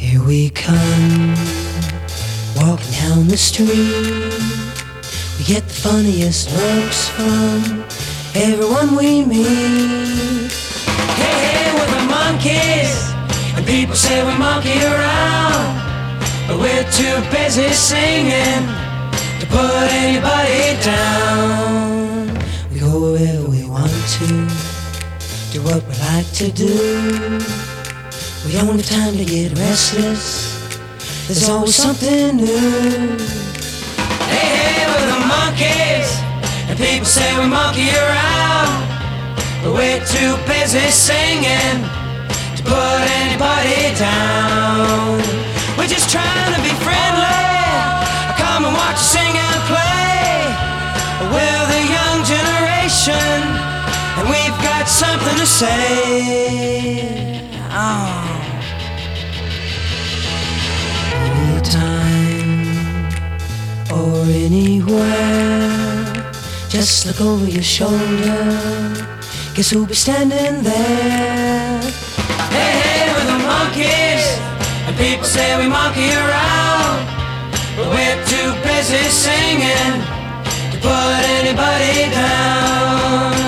Here we come, walking down the street. We get the funniest looks from everyone we meet. Hey, hey, we're the monkeys, and people say we monkey around, but we're too busy singing to put anybody down. We go wherever we want to, do what we like to do. We don't have time to get restless, there's always something new. Hey, hey, we're the monkeys, and people say we monkey around, but we're too busy singing to put anybody down. We're just trying to be friendly, come and watch us sing and play. We're the young generation, and we've got something to say. Oh. Anytime or anywhere, just look over your shoulder, guess who'll be standing there? Hey, hey, we're the monkeys, and people say we monkey around, but we're too busy singing to put anybody down.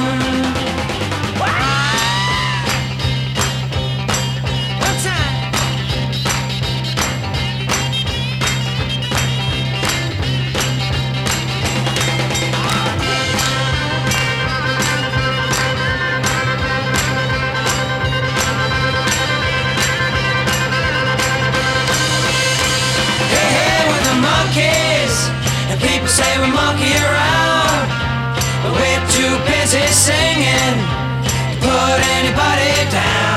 And people say we monkey around, but we're too busy singing to put anybody down.